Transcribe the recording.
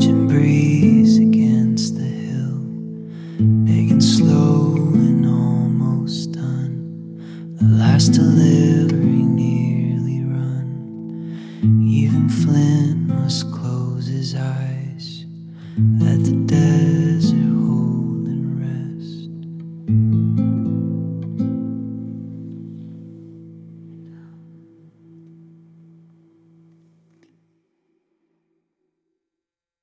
Marching breeze against the hill, making slow and almost done. The last delivery nearly run. Even Flynn must close his eyes. Let the dead